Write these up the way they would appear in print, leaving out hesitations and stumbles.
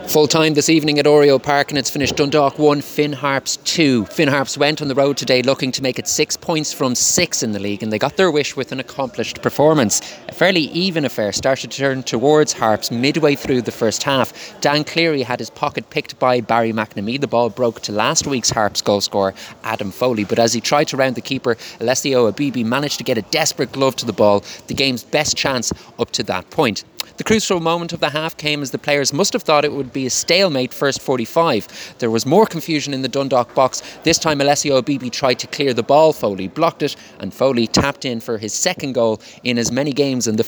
Full time this evening at Oriel Park, and it's finished Dundalk 1, Finn Harps 2. Finn Harps went on the road today looking to make it 6 points from 6 in the league, and they got their wish with an accomplished performance. A fairly even affair started to turn towards Harps midway through the first half. Dan Cleary had his pocket picked by Barry McNamee. The ball broke to last week's Harps goalscorer Adam Foley, but as he tried to round the keeper, Alessio Abibi managed to get a desperate glove to the ball, the game's best chance up to that point. The crucial moment of the half came as the players must have thought it would be a stalemate first 45. There was more confusion in the Dundalk box. This time Alessio Abibi tried to clear the ball. Foley blocked it, and Foley tapped in for his second goal in as many games in the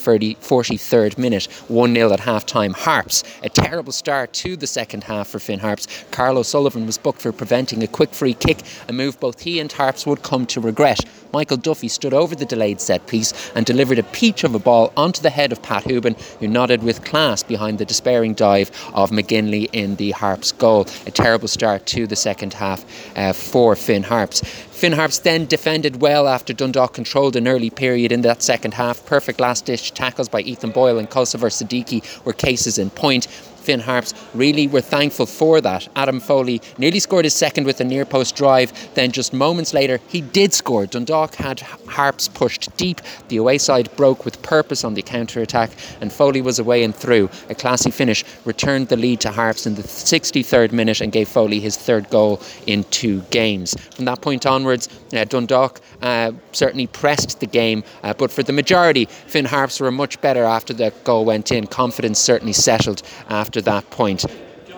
43rd minute. 1-0 at half-time. Harps, a terrible start to the second half for Finn Harps. Carlo Sullivan was booked for preventing a quick free kick, a move both he and Harps would come to regret. Michael Duffy stood over the delayed set piece and delivered a peach of a ball onto the head of Pat Hooban, who nodded with class behind the despairing dive of McGinley in the Harps goal. A terrible start to the second half for Finn Harps. Finn Harps then defended well after Dundalk controlled an early period in that second half. Perfect last-ditch tackles by Ethan Boyle and Kosovar Siddiqui were cases in point. Finn Harps really were thankful for that. Adam Foley nearly scored his second with a near post drive, then just moments later he did score. Dundalk had Harps pushed deep, the away side broke with purpose on the counter-attack, and Foley was away and through. A classy finish returned the lead to Harps in the 63rd minute and gave Foley his third goal in 2 games. From that point onwards, Dundalk certainly pressed the game, but for the majority Finn Harps were much better after the goal went in. Confidence certainly settled after that point.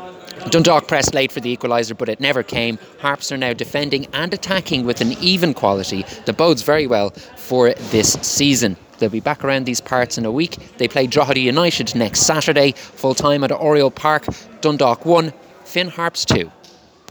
Dundalk pressed late for the equaliser, but it never came. Harps are now defending and attacking with an even quality that bodes very well for this season. They'll be back around these parts in a week. They play Drogheda United next Saturday, full time at Oriel Park. Dundalk 1, Finn Harps 2.